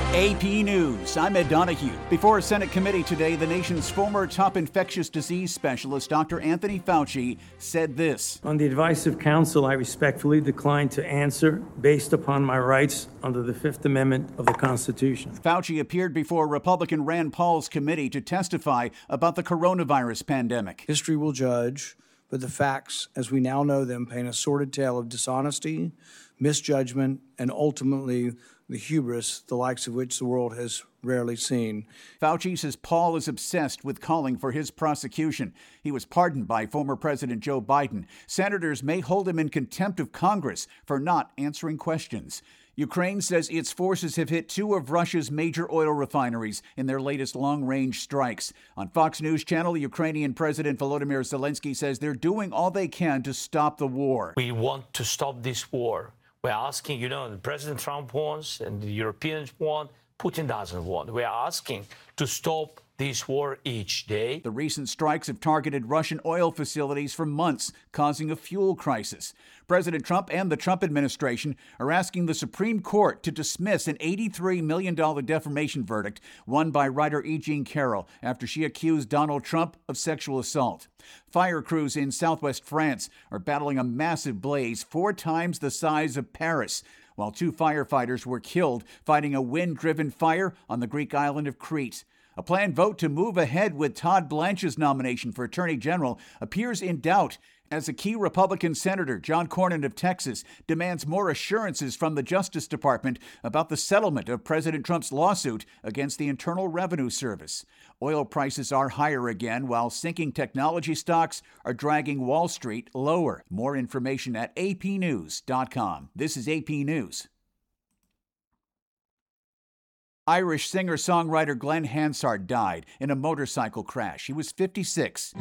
AP News, I'm Ed Donahue. Before a Senate committee today, the nation's former top infectious disease specialist, Dr. Anthony Fauci, said this. On the advice of counsel, I respectfully decline to answer based upon my rights under the Fifth Amendment of the Constitution. Fauci appeared before Republican Rand Paul's committee to testify about the coronavirus pandemic. History will judge, but the facts, as we now know them, paint a sordid tale of dishonesty, misjudgment, and ultimately the hubris, the likes of which the world has rarely seen. Fauci says Paul is obsessed with calling for his prosecution. He was pardoned by former President Joe Biden. Senators may hold him in contempt of Congress for not answering questions. Ukraine says its forces have hit two of Russia's major oil refineries in their latest long-range strikes. On Fox News Channel, Ukrainian President Volodymyr Zelensky says they're doing all they can to stop the war. We want to stop this war. We're asking, President Trump wants and the Europeans want, Putin doesn't want. We're asking to stop this war each day. The recent strikes have targeted Russian oil facilities for months, causing a fuel crisis. President Trump and the Trump administration are asking the Supreme Court to dismiss an $83 million defamation verdict won by writer E. Jean Carroll after she accused Donald Trump of sexual assault. Fire crews in southwest France are battling a massive blaze 4 times the size of Paris, while 2 firefighters were killed fighting a wind-driven fire on the Greek island of Crete. A planned vote to move ahead with Todd Blanche's nomination for Attorney General appears in doubt as a key Republican senator, John Cornyn of Texas, demands more assurances from the Justice Department about the settlement of President Trump's lawsuit against the Internal Revenue Service. Oil prices are higher again, while sinking technology stocks are dragging Wall Street lower. More information at apnews.com. This is AP News. Irish singer-songwriter Glenn Hansard died in a motorcycle crash. He was 56.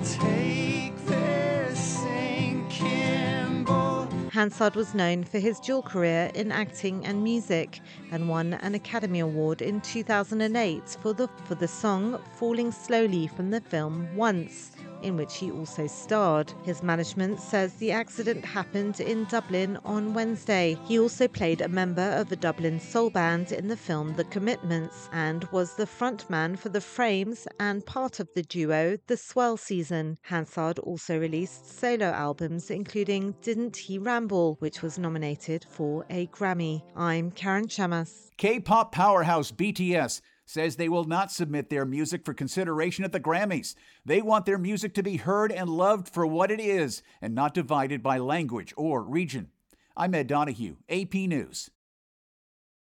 Hansard was known for his dual career in acting and music and won an Academy Award in 2008 for the song Falling Slowly from the film Once, in which he also starred. His management says the accident happened in Dublin on Wednesday. He also played a member of a Dublin soul band in the film The Commitments and was the frontman for The Frames and part of the duo The Swell Season. Hansard also released solo albums including Didn't He Ramble, which was nominated for a Grammy. I'm Karen Chamas. K-pop powerhouse BTS says they will not submit their music for consideration at the Grammys. They want their music to be heard and loved for what it is and not divided by language or region. I'm Ed Donahue, AP News.